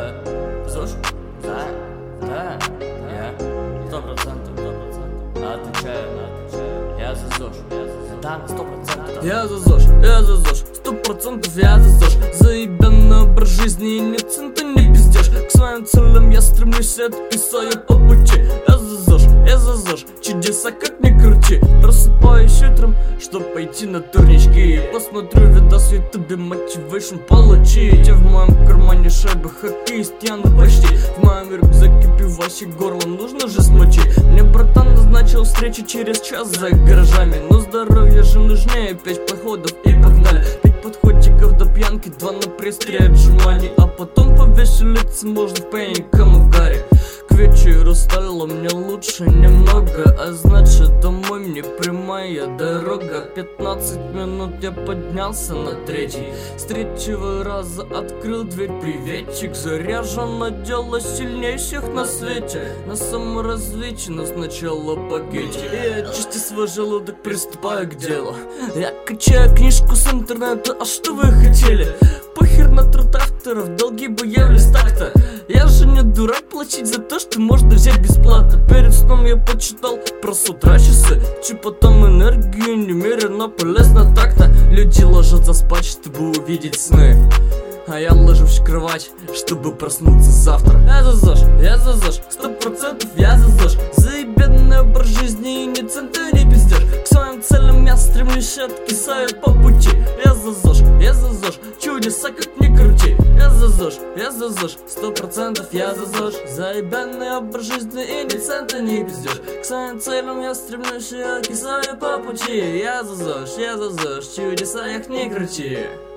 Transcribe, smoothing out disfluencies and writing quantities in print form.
ЗОЖ? Да, я 100%, отвечаю, я за ЗОЖ. Да, на 100%. Я за ЗОЖ, 100% я за ЗОЖ. Заебенный образ жизни и ни цента не пиздешь. К своим целям я стремлюсь, откисаю по пути. Я за ЗОЖ, чудеса как ни крути. Просыпаюсь утром, чтоб пойти на турнички. Посмотрю видос в ютубе, мотивейшн получить. В моем кармане шайбы, хоккеист я почти. В моем рюкзаке пиваси, горло нужно же смочить. Мне братан назначил встречу через час за гаражами. Но здоровье же нужнее, 5 подходов и погнали. 5 подходчиков до пьянки, 2 на пресс-3 отжиманий. А потом повеселиться можно в пейником и гаре. К вечеру стало мне лучше немного, а значит домой мне прямая дорога. 15 минут я поднялся на 3-й. С 3-го раза открыл дверь, приветчик. Заряжено дело сильнее всех на свете. На саморазвитие, но сначала пакетик. И очисти свой желудок, приступаю к делу. Я качаю книжку с интернета, а что вы хотели? Похер на труд авторов, долги бы являлись так-то. Я же не дурак платить за то, что можно взять бесплатно. Перед сном я почитал про с утра часы. Типа там энергию немерено полезно так-то. Люди ложатся спать, чтобы увидеть сны, а я ложусь в кровать, чтобы проснуться завтра. Я за ЗОЖ, 100% я за ЗОЖ. Заебенный образ жизни и ни цента не пиздешь. К своим целям я стремлюсь, откисаю по пути. Я за ЗОЖ, чудеса как ни крути. Я за ЗОЖ, 100% я за ЗОЖ. Заебенный образ жизни и ни цента не пиздешь. К своим целям я стремлюсь, откисаю по пути. Я за ЗОЖ, чудеса как ни крути.